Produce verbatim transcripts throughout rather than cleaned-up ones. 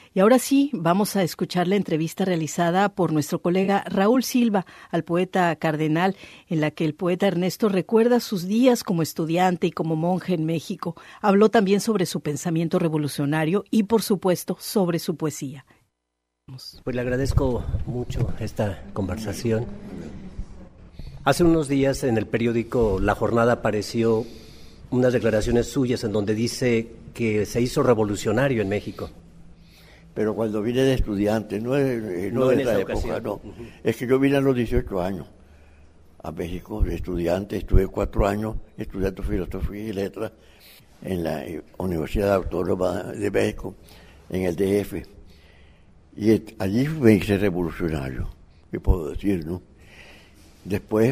Y ahora sí, vamos a escuchar la entrevista realizada por nuestro colega Raúl Silva al poeta cardenal, en la que el poeta Ernesto recuerda sus días como estudiante y como monje en México. Habló también sobre su pensamiento revolucionario y, por supuesto, sobre su poesía. Pues le agradezco mucho esta conversación. Hace unos días en el periódico La Jornada apareció unas declaraciones suyas en donde dice que se hizo revolucionario en México. Pero cuando vine de estudiante, no, es, no, no de esa, esa época, no. Uh-huh. Es que yo vine a los dieciocho años a México de estudiante, estuve cuatro años estudiando filosofía y letras en la Universidad Autónoma de México, en el D F. Y allí me hice revolucionario, ¿qué puedo decir, no? Después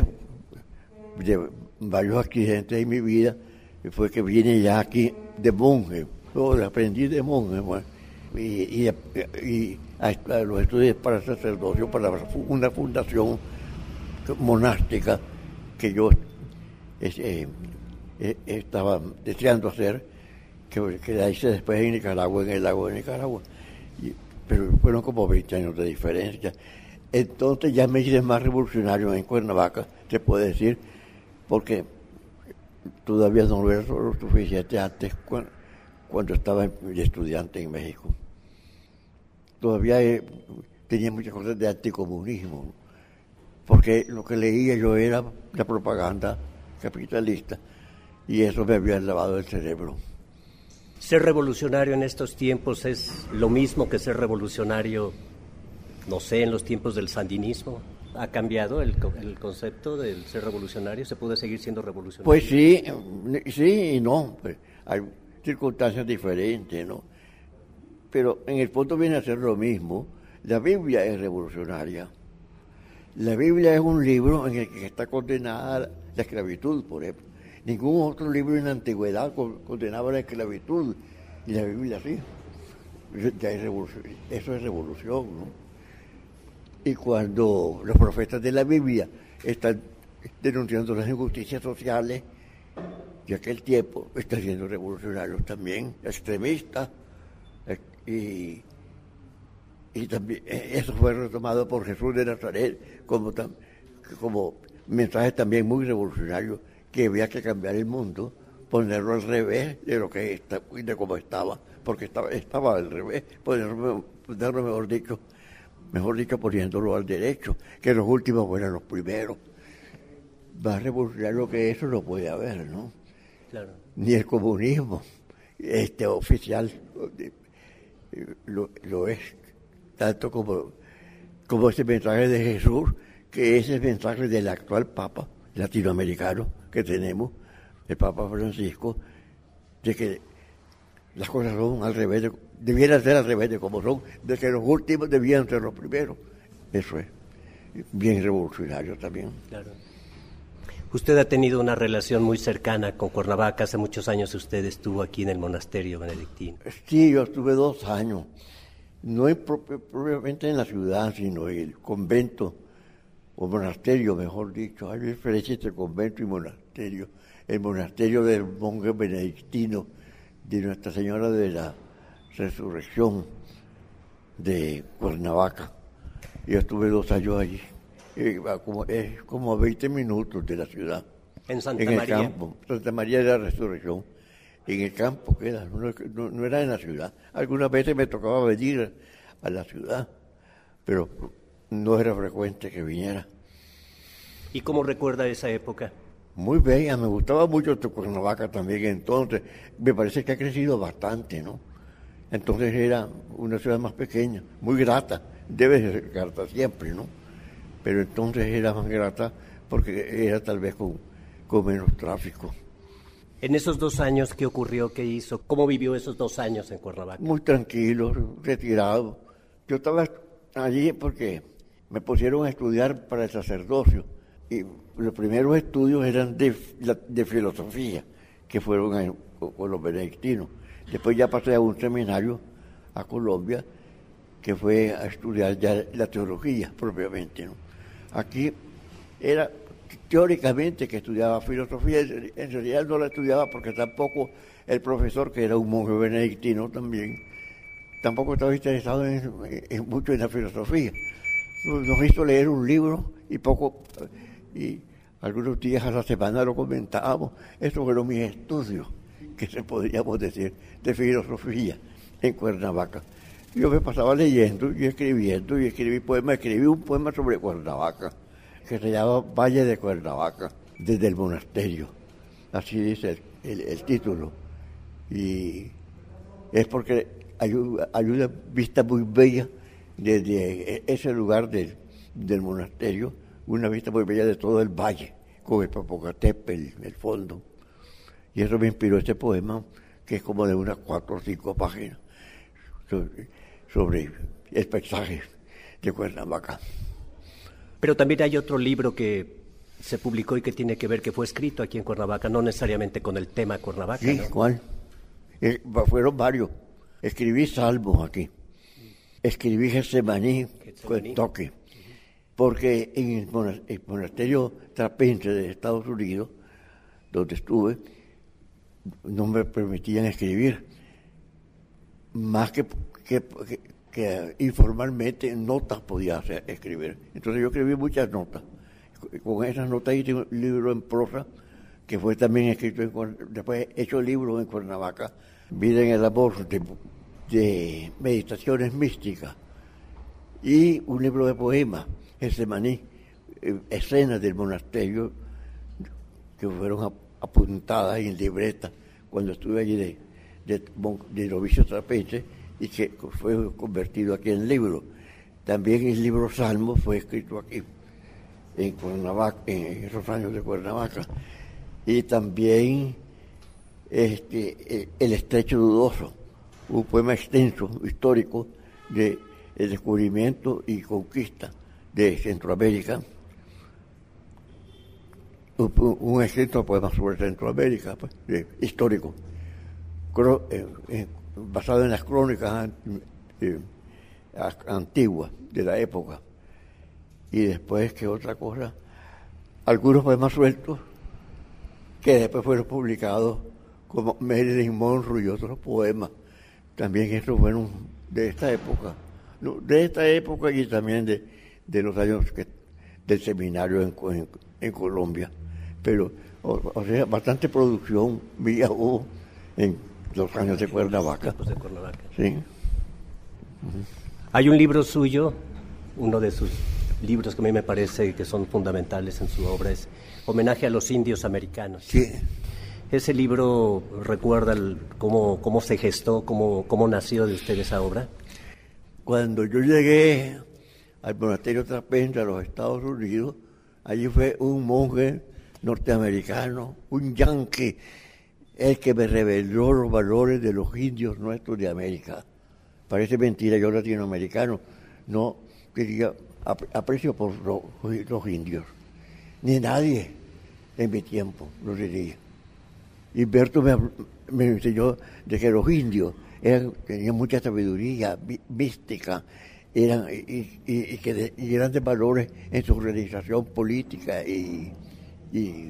de varios accidentes en mi vida, fue que vine ya aquí de monje, oh, aprendí de monje, bueno. Y, y, y a, a los estudios para sacerdocio, para una fundación monástica que yo eh, eh, estaba deseando hacer, que, que la hice después en Nicaragua, en el lago de Nicaragua. Y, pero fueron como veinte años de diferencia. Entonces ya me hice más revolucionario en Cuernavaca, se puede decir, porque todavía no lo era lo suficiente antes cuando, cuando estaba de estudiante en México. Todavía eh, tenía muchas cosas de anticomunismo, porque lo que leía yo era la propaganda capitalista y eso me había lavado el cerebro. Ser revolucionario en estos tiempos es lo mismo que ser revolucionario, no sé, en los tiempos del sandinismo. ¿Ha cambiado el, el concepto del ser revolucionario? ¿Se puede seguir siendo revolucionario? Pues sí, sí y no. Pues hay circunstancias diferentes, ¿no? Pero en el fondo viene a ser lo mismo. La Biblia es revolucionaria. La Biblia es un libro en el que está condenada la esclavitud, por ejemplo. Ningún otro libro en la antigüedad condenaba la esclavitud, y la Biblia sí. Ya es revolución, eso es revolución, ¿no? Y cuando los profetas de la Biblia están denunciando las injusticias sociales de aquel tiempo, están siendo revolucionarios también, extremistas, y, y también eso fue retomado por Jesús de Nazaret como, como mensaje también muy revolucionario, que había que cambiar el mundo, ponerlo al revés de lo que está, de cómo estaba, porque estaba, estaba al revés, ponerlo, ponerlo mejor dicho, mejor dicho, poniéndolo al derecho, que los últimos fueran los primeros. Más revolucionario que eso no puede haber, ¿no? Claro. Ni el comunismo este oficial lo, lo es, tanto como, como ese mensaje de Jesús, que es el mensaje del actual Papa latinoamericano que tenemos, el Papa Francisco, de que las cosas son al revés, de, debieran ser al revés de como son, de que los últimos debían ser los primeros. Eso es bien revolucionario también. Claro. Usted ha tenido una relación muy cercana con Cuernavaca. Hace muchos años usted estuvo aquí en el monasterio benedictino. Sí, yo estuve dos años, no en, propiamente en la ciudad, sino en el convento, o monasterio, mejor dicho. Hay diferencia entre convento y monasterio. El monasterio del monje benedictino de Nuestra Señora de la Resurrección de Cuernavaca. Yo estuve dos años allí. Es como, es como a veinte minutos de la ciudad. En Santa en el María. campo, Santa María de la Resurrección. En el campo queda, no, no, no era en la ciudad. Algunas veces me tocaba venir a la ciudad, pero no era frecuente que viniera. ¿Y cómo recuerda esa época? Muy bella, me gustaba mucho Cuernavaca también entonces. Me parece que ha crecido bastante, ¿no? Entonces era una ciudad más pequeña, muy grata. Debe ser grata siempre, ¿no? Pero entonces era más grata porque era tal vez con, con menos tráfico. En esos dos años, ¿qué ocurrió? ¿Qué hizo? ¿Cómo vivió esos dos años en Cuernavaca? Muy tranquilo, retirado. Yo estaba allí porque me pusieron a estudiar para el sacerdocio. Y los primeros estudios eran de, de filosofía, que fueron a, con los benedictinos. Después ya pasé a un seminario a Colombia, que fue a estudiar ya la teología propiamente, ¿no? Aquí era teóricamente que estudiaba filosofía, en realidad no la estudiaba porque tampoco el profesor, que era un monje benedictino también, tampoco estaba interesado en, en mucho en la filosofía. Nos hizo leer un libro y poco, y algunos días a la semana lo comentábamos. Estos fueron mis estudios, que se podríamos decir, de filosofía en Cuernavaca. Yo me pasaba leyendo y escribiendo, y escribí poemas. Escribí un poema sobre Cuernavaca, que se llama Valle de Cuernavaca, desde el monasterio. Así dice el, el, el título. Y es porque hay, hay una vista muy bella desde ese lugar del, del monasterio, una vista muy bella de todo el valle, con el Popocatépetl, el fondo. Y eso me inspiró este poema, que es como de unas cuatro o cinco páginas, sobre, sobre el paisaje de Cuernavaca. Pero también hay otro libro que se publicó y que tiene que ver, que fue escrito aquí en Cuernavaca, no necesariamente con el tema Cuernavaca, sí, ¿no? ¿Cuál? Eh, fueron varios. Escribí salmos aquí. Escribí Getsemaní, Kentucky. Porque en el monasterio trapense de Estados Unidos, donde estuve, no me permitían escribir. Más que, que, que, que informalmente notas podía hacer, escribir. Entonces yo escribí muchas notas. Con esas notas hice un libro en prosa, que fue también escrito en, después hecho libro en Cuernavaca, Vida en el Amor, de, de meditaciones místicas, y un libro de poemas, Getsemaní, eh, escenas del monasterio que fueron apuntadas en libreta cuando estuve allí de, de, de novicio trapense, y que fue convertido aquí en libro. También el libro Salmos fue escrito aquí en Cuernavaca, en esos años de Cuernavaca. Y también este, El Estrecho Dudoso, un poema extenso, histórico, de el descubrimiento y conquista de Centroamérica. Un, un extenso poema sobre Centroamérica, pues, de, histórico, cro, eh, eh, basado en las crónicas eh, antiguas de la época. Y después, ¿qué otra cosa? Algunos poemas sueltos que después fueron publicados como Marilyn Monroe y otros poemas. También estos fueron de esta época, de esta época y también de, de los años que, del seminario en, en, en Colombia. Pero, o, o sea, bastante producción mía hubo en los años de Cuernavaca. De Cuernavaca. Sí. Uh-huh. Hay un libro suyo, uno de sus libros que a mí me parece que son fundamentales en su obra, es Homenaje a los Indios Americanos. Sí. ¿Ese libro recuerda el, cómo, cómo se gestó, cómo, cómo nació de usted esa obra? Cuando yo llegué al monasterio trapense a los Estados Unidos, allí fue un monje norteamericano, un yanqui, el que me reveló los valores de los indios nuestros de América. Parece mentira, yo latinoamericano no quería aprecio por los, los indios, ni nadie en mi tiempo lo diría. Humberto me, me enseñó de que los indios eran, tenían mucha sabiduría mística, eran, y, y, y que de, y eran de valores en su realización política y, y,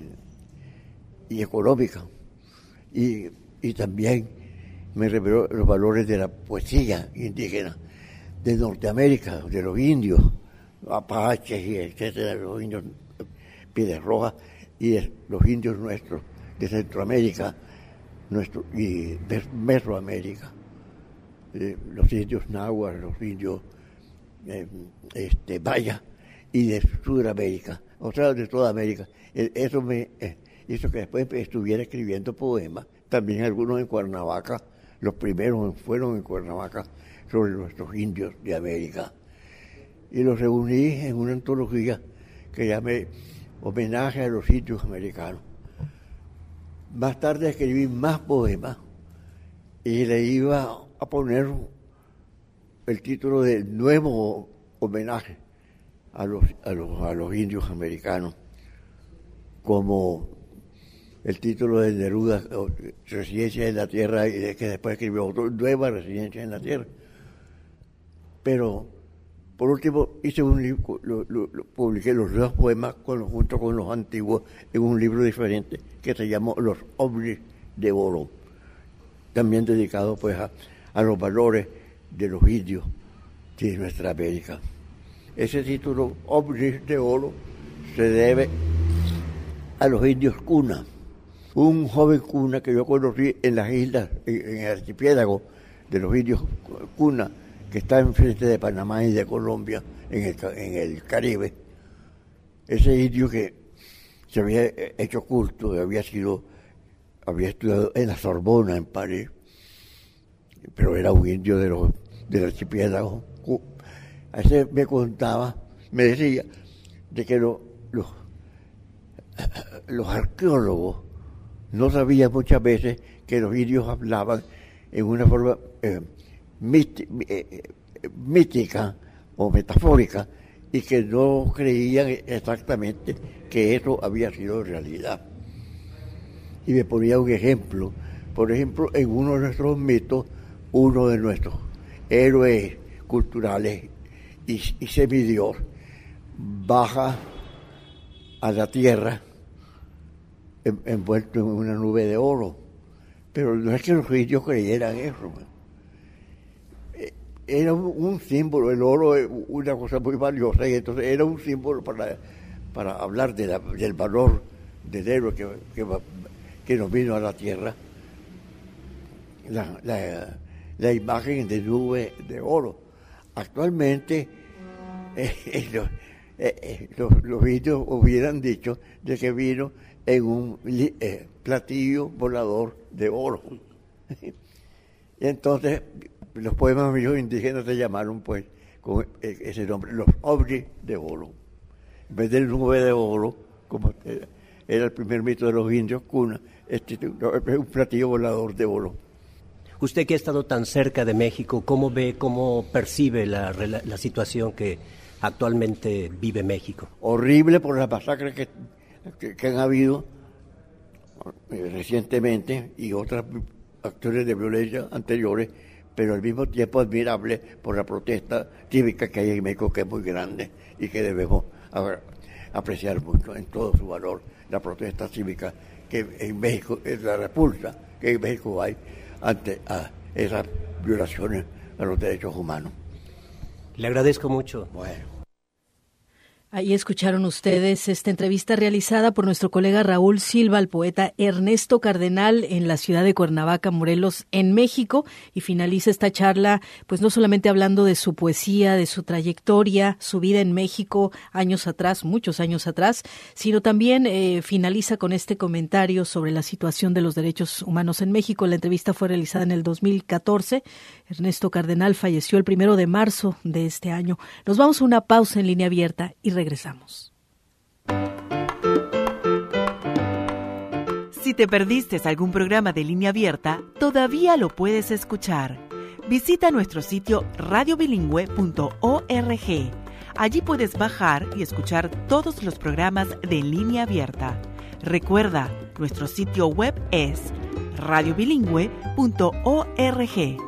y económica. Y, y también me reveló los valores de la poesía indígena de Norteamérica, de los indios, apaches y etcétera, los indios Piedras Rojas y de los indios nuestros de Centroamérica nuestro, y de Mesoamérica, eh, los indios náhuatl, los indios eh, este, maya y de Sudamérica, o sea, de toda América. Eh, eso me eh, hizo que después estuviera escribiendo poemas, también algunos en Cuernavaca, los primeros fueron en Cuernavaca, sobre nuestros indios de América. Y los reuní en una antología que llamé Homenaje a los Indios Americanos. Más tarde escribí más poemas y le iba a poner el título de Nuevo Homenaje a los, a los, a los indios americanos, como el título de Neruda, Residencia en la Tierra, y de que después escribió otro, Nueva Residencia en la Tierra. Pero, por último, hice un libro, lo, lo, lo, publiqué los dos poemas con, junto con los antiguos en un libro diferente que se llamó Los Ovnis de Oro, también dedicado pues a, a los valores de los indios de nuestra América. Ese título, Ovnis de Oro, se debe a los indios Cuna, un joven Cuna que yo conocí en las islas, en, en el archipiélago de los indios Cuna, que está enfrente de Panamá y de Colombia, en el, en el Caribe. Ese indio que se había hecho culto, había sido, había estudiado en la Sorbona, en París, pero era un indio de los, del archipiélago. A ese me contaba, me decía, de que lo, los, los arqueólogos no sabían muchas veces que los indios hablaban en una forma eh, mística, eh, mítica o metafórica, y que no creían exactamente que eso había sido realidad. Y me ponía un ejemplo. Por ejemplo, en uno de nuestros mitos, uno de nuestros héroes culturales y, y semidios baja a la tierra en, envuelto en una nube de oro. Pero no es que los indios creyeran eso. Era un, un símbolo, el oro es una cosa muy valiosa, y entonces era un símbolo para, para hablar de la, del valor del héroe que, que, que nos vino a la tierra. La, la, la imagen de nube de oro. Actualmente eh, los, eh, los, los indios hubieran dicho de que vino en un eh, platillo volador de oro. Y entonces los poemas míos indígenas se llamaron pues con ese nombre, los ovnis de oro. En vez del nube de oro, como era el primer mito de los indios Cuna, este es un platillo volador de oro. Usted que ha estado tan cerca de México, ¿cómo ve, cómo percibe la, la situación que actualmente vive México? Horrible por las masacres que, que, que han habido eh, recientemente y otras acciones de violencia anteriores, pero al mismo tiempo admirable por la protesta cívica que hay en México, que es muy grande y que debemos apreciar mucho en todo su valor. La protesta cívica que en México es la repulsa que en México hay ante a esas violaciones a los derechos humanos. Le agradezco mucho. Bueno. Ahí escucharon ustedes esta entrevista realizada por nuestro colega Raúl Silva al poeta Ernesto Cardenal en la ciudad de Cuernavaca, Morelos, en México, y finaliza esta charla pues no solamente hablando de su poesía, de su trayectoria, su vida en México años atrás, muchos años atrás, sino también eh, finaliza con este comentario sobre la situación de los derechos humanos en México. La entrevista fue realizada en el dos mil catorce. Ernesto Cardenal falleció el primero de marzo de este año. Nos vamos a una pausa en línea abierta y regresamos. Si te perdiste algún programa de Línea Abierta, todavía lo puedes escuchar. Visita nuestro sitio radio bilingüe punto org. Allí puedes bajar y escuchar todos los programas de Línea Abierta. Recuerda, nuestro sitio web es radio bilingüe punto org.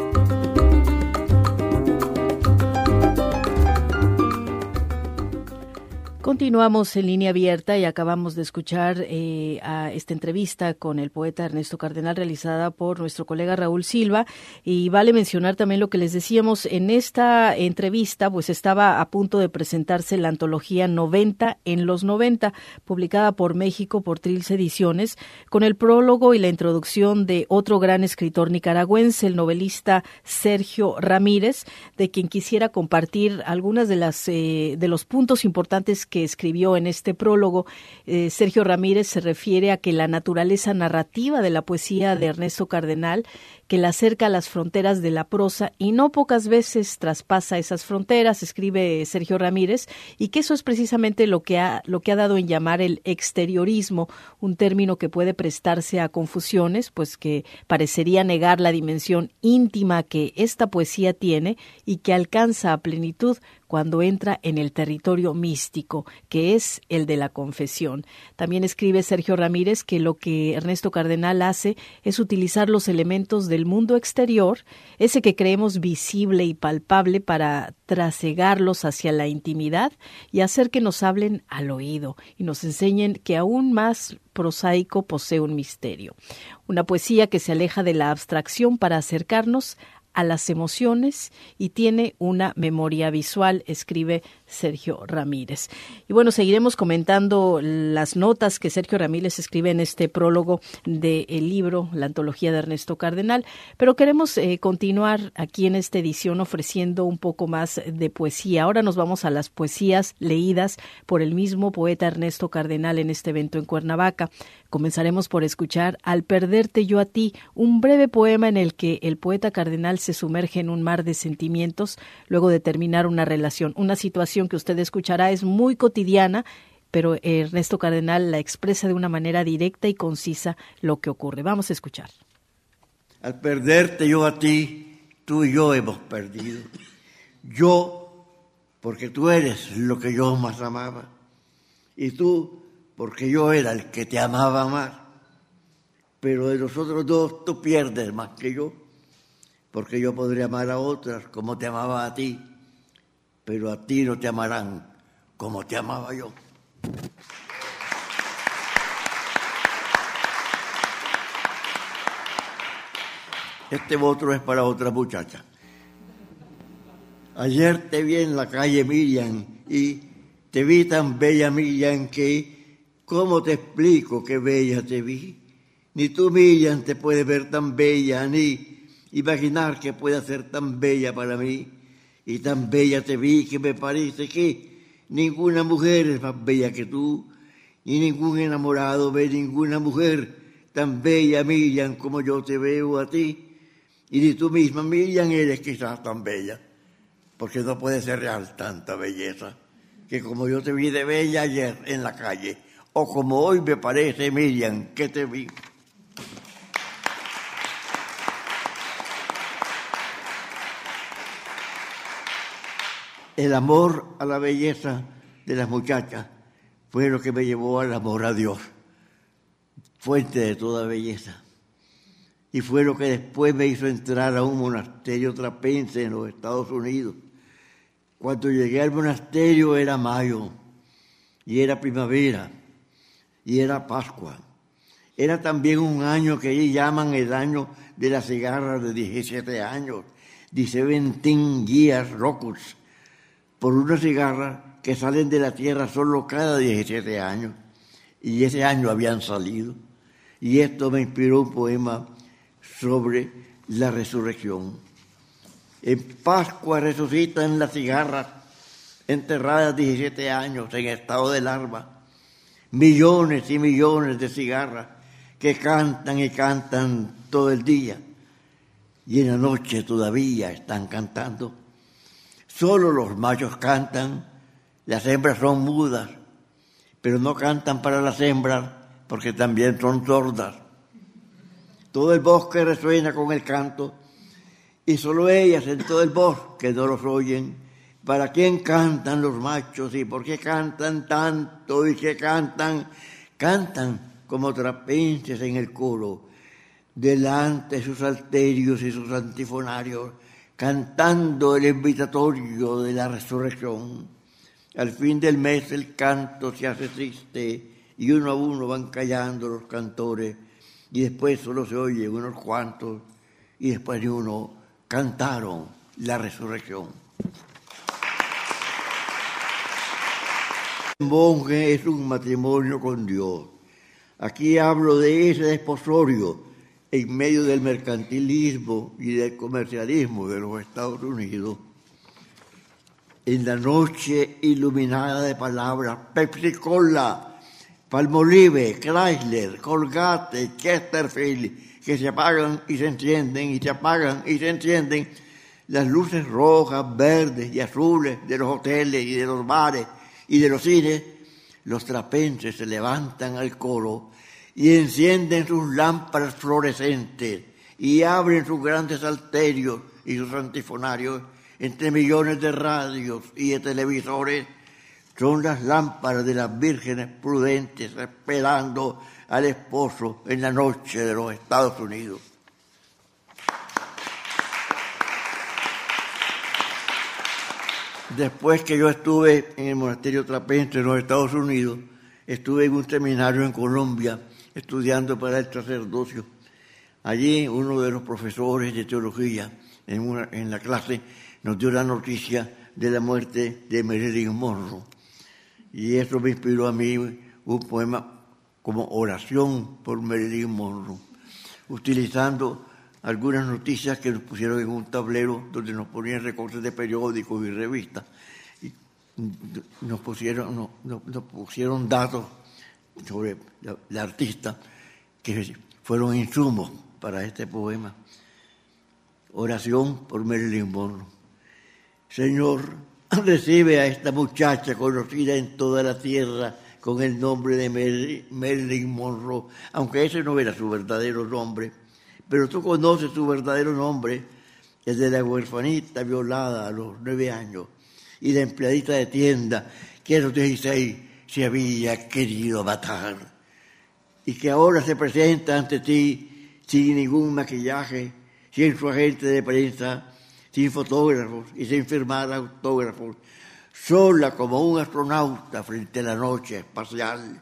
Continuamos en Línea Abierta y acabamos de escuchar eh, a esta entrevista con el poeta Ernesto Cardenal realizada por nuestro colega Raúl Silva, y vale mencionar también lo que les decíamos en esta entrevista, pues estaba a punto de presentarse la antología noventa en los noventa, publicada por México por Trilce Ediciones, con el prólogo y la introducción de otro gran escritor nicaragüense, el novelista Sergio Ramírez, de quien quisiera compartir algunas de las eh, de los puntos importantes que que escribió en este prólogo. eh, Sergio Ramírez se refiere a que la naturaleza narrativa de la poesía de Ernesto Cardenal, que la acerca a las fronteras de la prosa y no pocas veces traspasa esas fronteras, escribe Sergio Ramírez, y que eso es precisamente lo que ha, lo que ha dado en llamar el exteriorismo, un término que puede prestarse a confusiones, pues que parecería negar la dimensión íntima que esta poesía tiene y que alcanza a plenitud cuando entra en el territorio místico, que es el de la confesión. También escribe Sergio Ramírez que lo que Ernesto Cardenal hace es utilizar los elementos del mundo exterior, ese que creemos visible y palpable, para trasegarlos hacia la intimidad y hacer que nos hablen al oído y nos enseñen que aún más prosaico posee un misterio. Una poesía que se aleja de la abstracción para acercarnos a las emociones y tiene una memoria visual, escribe Sergio Ramírez. Y bueno, seguiremos comentando las notas que Sergio Ramírez escribe en este prólogo del libro, la antología de Ernesto Cardenal, pero queremos eh, continuar aquí en esta edición ofreciendo un poco más de poesía. Ahora nos vamos a las poesías leídas por el mismo poeta Ernesto Cardenal en este evento en Cuernavaca. Comenzaremos por escuchar Al perderte yo a ti, un breve poema en el que el poeta Cardenal se sumerge en un mar de sentimientos luego de terminar una relación. Una situación que usted escuchará es muy cotidiana, pero Ernesto Cardenal la expresa de una manera directa y concisa lo que ocurre. Vamos a escuchar. Al perderte yo a ti, tú y yo hemos perdido. Yo, porque tú eres lo que yo más amaba. Y tú, porque yo era el que te amaba más. Pero de nosotros dos tú pierdes más que yo, porque yo podría amar a otras como te amaba a ti, pero a ti no te amarán como te amaba yo. Este otro es para otra muchacha. Ayer te vi en la calle Miriam y te vi tan bella, Miriam, que ¿cómo te explico qué bella te vi? Ni tú, Miriam, te puedes ver tan bella, ni imaginar que pueda ser tan bella para mí. Y tan bella te vi que me parece que ninguna mujer es más bella que tú, ni ningún enamorado ve ninguna mujer tan bella, Miriam, como yo te veo a ti. Y ni tú misma, Miriam, eres quizás tan bella, porque no puede ser real tanta belleza, que como yo te vi de bella ayer en la calle, o como hoy me parece, Miriam, que te vi. El amor a la belleza de las muchachas fue lo que me llevó al amor a Dios, fuente de toda belleza. Y fue lo que después me hizo entrar a un monasterio trapense en los Estados Unidos. Cuando llegué al monasterio era mayo, y era primavera, y era Pascua. Era también un año que ellos llaman el año de la cigarra de diecisiete años, diecisiete years locus, por una cigarra que salen de la tierra solo cada diecisiete años. Y ese año habían salido. Y esto me inspiró un poema sobre la resurrección. En Pascua resucitan las cigarras enterradas diecisiete años en estado de larva. Millones y millones de cigarras que cantan y cantan todo el día. Y en la noche todavía están cantando. Solo los machos cantan, las hembras son mudas, pero no cantan para las hembras porque también son sordas. Todo el bosque resuena con el canto y solo ellas en todo el bosque no los oyen. ¿Para quién cantan los machos y por qué cantan tanto y qué cantan? Cantan como trapenses en el coro, delante de sus salterios y sus antifonarios, cantando el invitatorio de la resurrección. Al fin del mes el canto se hace triste y uno a uno van callando los cantores y después solo se oye unos cuantos y después de uno cantaron la resurrección. El monje es un matrimonio con Dios. Aquí hablo de ese desposorio en medio del mercantilismo y del comercialismo de los Estados Unidos. En la noche iluminada de palabras, Pepsi Cola, Palmolive, Chrysler, Colgate, Chesterfield, que se apagan y se encienden y se apagan y se encienden, las luces rojas, verdes y azules de los hoteles y de los bares y de los cines, los trapenses se levantan al coro y encienden sus lámparas fluorescentes y abren sus grandes salterios y sus antifonarios entre millones de radios y de televisores. Son las lámparas de las vírgenes prudentes esperando al esposo en la noche de los Estados Unidos. Después que yo estuve en el monasterio trapense en los Estados Unidos, estuve en un seminario en Colombia estudiando para el sacerdocio. Allí uno de los profesores de teología en, una, en la clase nos dio la noticia de la muerte de Marilyn Monroe. Y eso me inspiró a mí un poema como oración por Marilyn Monroe, utilizando algunas noticias que nos pusieron en un tablero donde nos ponían recortes de periódicos y revistas. Y nos pusieron, nos, nos pusieron datos sobre la, la artista que fueron insumos para este poema. Oración por Marilyn Monroe. Señor, recibe a esta muchacha conocida en toda la tierra con el nombre de Marilyn Monroe, aunque ese no era su verdadero nombre, pero tú conoces su verdadero nombre, el de la huerfanita violada a los nueve años y la empleadita de tienda que a los dieciséis se había querido matar y que ahora se presenta ante ti sin ningún maquillaje, sin su agente de prensa, sin fotógrafos y sin firmar autógrafos, sola como un astronauta frente a la noche espacial.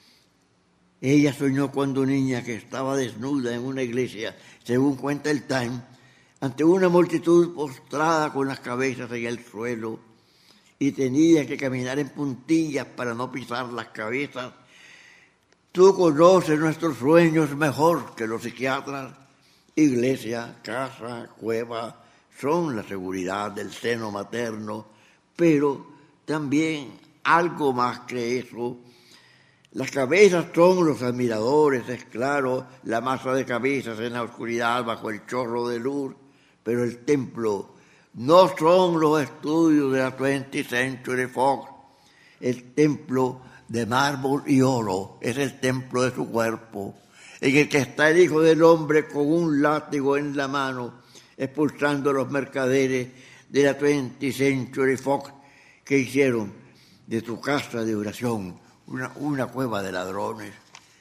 Ella soñó cuando niña que estaba desnuda en una iglesia, según cuenta el Time, ante una multitud postrada con las cabezas en el suelo y tenía que caminar en puntillas para no pisar las cabezas. Tú conoces nuestros sueños mejor que los psiquiatras. Iglesia, casa, cueva son la seguridad del seno materno, pero también algo más que eso. Las cabezas son los admiradores, es claro, la masa de cabezas en la oscuridad bajo el chorro de luz, pero el templo no son los estudios de la twentieth Century Fox. El templo de mármol y oro es el templo de su cuerpo, en el que está el Hijo del Hombre con un látigo en la mano, expulsando a los mercaderes de la twentieth Century Fox que hicieron de tu casa de oración Una, una cueva de ladrones.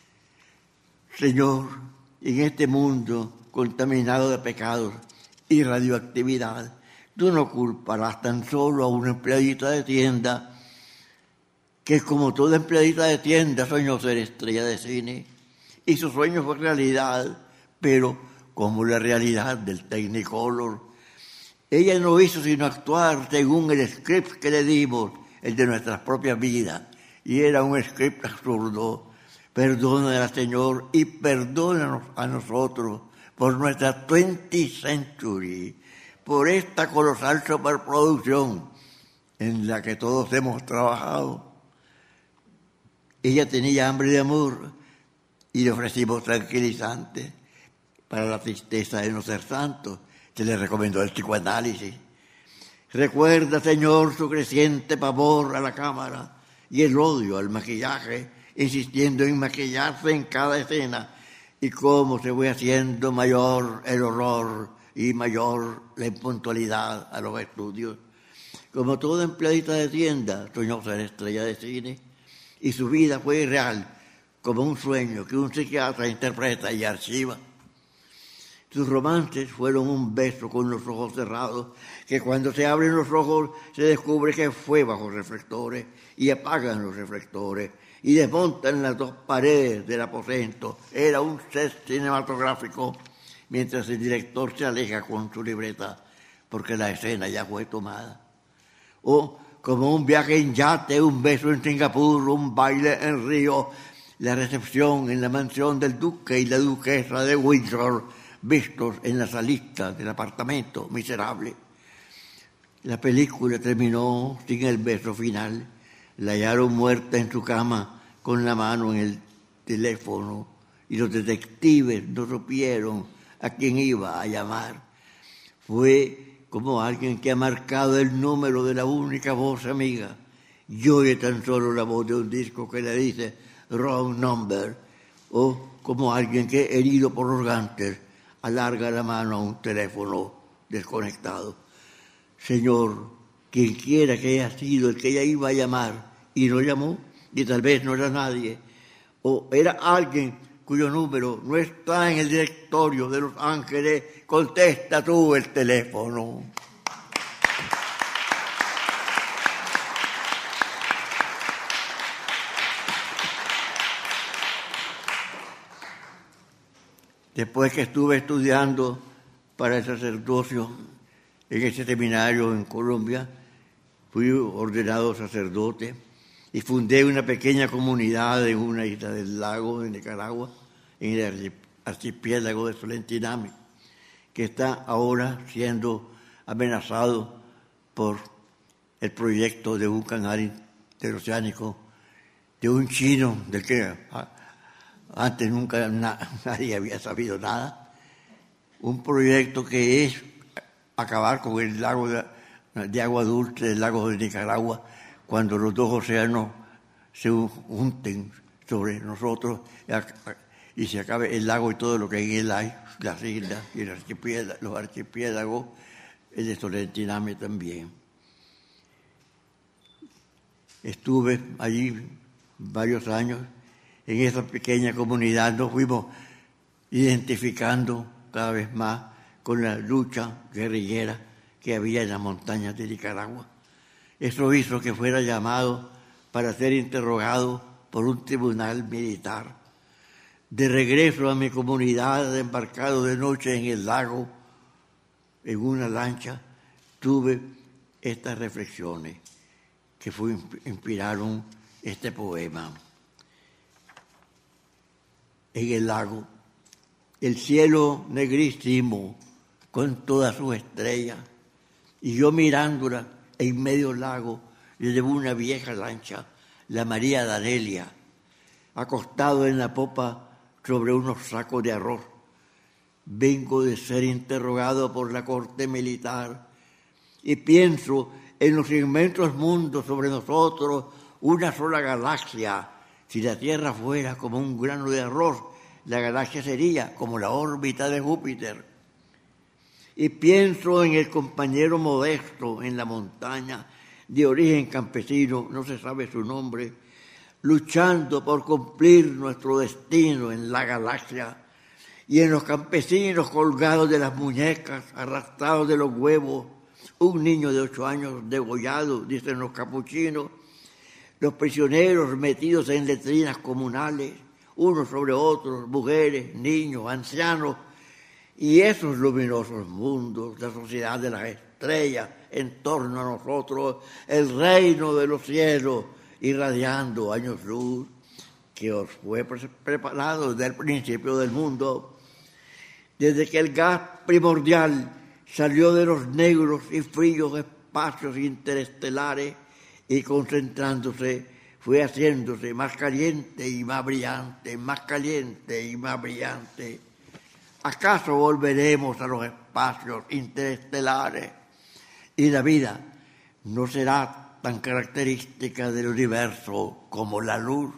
Señor, en este mundo contaminado de pecados y radioactividad, tú no culparás tan solo a una empleadita de tienda que, como toda empleadita de tienda, soñó ser estrella de cine y su sueño fue realidad, pero como la realidad del Technicolor. Ella no hizo sino actuar según el script que le dimos, el de nuestras propias vidas. Y era un script absurdo. Perdónanos, Señor, y perdónanos a nosotros por nuestra twentieth Century, por esta colosal superproducción en la que todos hemos trabajado. Ella tenía hambre de amor y le ofrecimos tranquilizantes para la tristeza de no ser santos. Se le recomendó el psicoanálisis. Recuerda, Señor, su creciente pavor a la cámara y el odio al maquillaje, insistiendo en maquillarse en cada escena, y cómo se fue haciendo mayor el horror y mayor la impuntualidad a los estudios. Como toda empleadita de tienda, soñó ser estrella de cine, y su vida fue irreal, como un sueño que un psiquiatra interpreta y archiva. Sus romances fueron un beso con los ojos cerrados, que cuando se abren los ojos se descubre que fue bajo reflectores, y apagan los reflectores, y desmontan las dos paredes del aposento. Era un set cinematográfico, mientras el director se aleja con su libreta, porque la escena ya fue tomada. O como un viaje en yate, un beso en Singapur, un baile en Río, la recepción en la mansión del duque y la duquesa de Windsor, vistos en la salita del apartamento miserable. La película terminó sin el beso final. La hallaron muerta en su cama con la mano en el teléfono y los detectives no supieron a quién iba a llamar. Fue como alguien que ha marcado el número de la única voz amiga y oye tan solo la voz de un disco que le dice wrong number, o como alguien que, herido por los gánsteres, alarga la mano a un teléfono desconectado. Señor, quien quiera que haya sido el que ella iba a llamar y no llamó, y tal vez no era nadie, o era alguien cuyo número no está en el directorio de Los Ángeles, contesta tú el teléfono. Después que estuve estudiando para el sacerdocio en ese seminario en Colombia, fui ordenado sacerdote y fundé una pequeña comunidad en una isla del lago de Nicaragua, en el archipiélago de Solentiname, que está ahora siendo amenazado por el proyecto de un canal interoceánico de un chino del que antes nunca na, nadie había sabido nada. Un proyecto que es acabar con el lago de, de agua dulce, el lago de Nicaragua, cuando los dos océanos se junten sobre nosotros y se acabe el lago y todo lo que hay en él, las islas y el archipiélago, los archipiélagos, el de Solentiname también. Estuve allí varios años, en esa pequeña comunidad nos fuimos identificando cada vez más con la lucha guerrillera que había en las montañas de Nicaragua. Eso hizo que fuera llamado para ser interrogado por un tribunal militar. De regreso a mi comunidad, embarcado de noche en el lago, en una lancha, tuve estas reflexiones que fue, inspiraron este poema. En el lago, el cielo negrísimo con todas sus estrellas, y yo mirándola en medio del lago desde una vieja lancha, la María Danelia, acostado en la popa sobre unos sacos de arroz. Vengo de ser interrogado por la corte militar y pienso en los inmensos mundos sobre nosotros, una sola galaxia. Si la Tierra fuera como un grano de arroz, la galaxia sería como la órbita de Júpiter. Y pienso en el compañero modesto en la montaña, de origen campesino, no se sabe su nombre, luchando por cumplir nuestro destino en la galaxia, y en los campesinos colgados de las muñecas, arrastrados de los huevos, un niño de ocho años degollado, dicen los capuchinos, los prisioneros metidos en letrinas comunales, unos sobre otros, mujeres, niños, ancianos, y esos luminosos mundos, la sociedad de las estrellas en torno a nosotros, el reino de los cielos, irradiando años luz, que os fue preparado desde el principio del mundo, desde que el gas primordial salió de los negros y fríos espacios interestelares y concentrándose fue haciéndose más caliente y más brillante, más caliente y más brillante. ¿Acaso volveremos a los espacios interestelares y la vida no será tan característica del universo como la luz?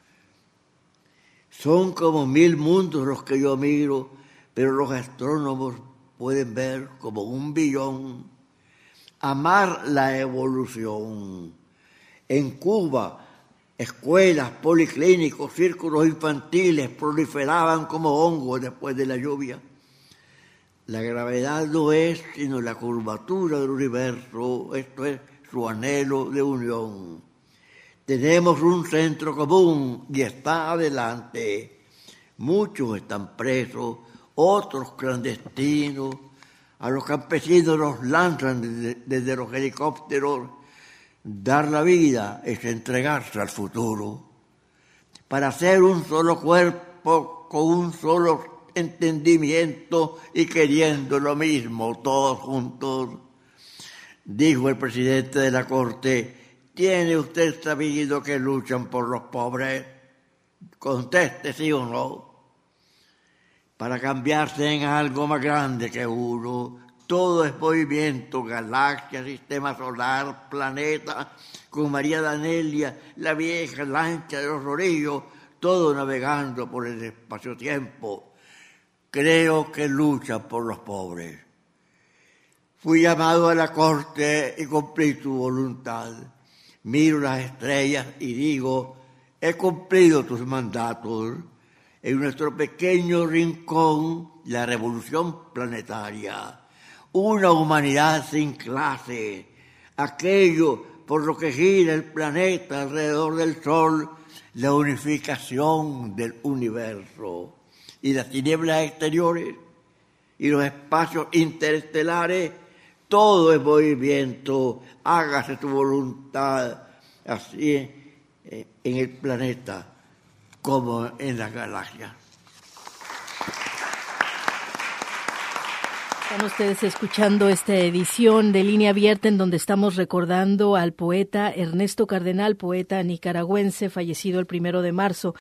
Son como mil mundos los que yo miro, pero los astrónomos pueden ver como un billón. Amar la evolución. En Cuba, escuelas, policlínicos, círculos infantiles proliferaban como hongos después de la lluvia. La gravedad no es sino la curvatura del universo, esto es su anhelo de unión. Tenemos un centro común y está adelante. Muchos están presos, otros clandestinos. A los campesinos los lanzan desde, desde los helicópteros. Dar la vida es entregarse al futuro. Para ser un solo cuerpo con un solo entendimiento y queriendo lo mismo todos juntos. Dijo el presidente de la Corte: ¿tiene usted sabido que luchan por los pobres? Conteste sí o no. Para cambiarse en algo más grande que uno, todo es movimiento, galaxia, sistema solar, planeta, con María Danelia, la vieja lancha de los orillos, todo navegando por el espacio-tiempo. Creo que lucha por los pobres. Fui llamado a la corte y cumplí tu voluntad. Miro las estrellas y digo, he cumplido tus mandatos. En nuestro pequeño rincón, la revolución planetaria, una humanidad sin clase, aquello por lo que gira el planeta alrededor del Sol, la unificación del universo. y las tinieblas exteriores y los espacios interestelares, todo es movimiento, hágase tu voluntad, así en, en el planeta como en la galaxia. Están ustedes escuchando esta edición de Línea Abierta en donde estamos recordando al poeta Ernesto Cardenal, poeta nicaragüense, fallecido el primero de marzo.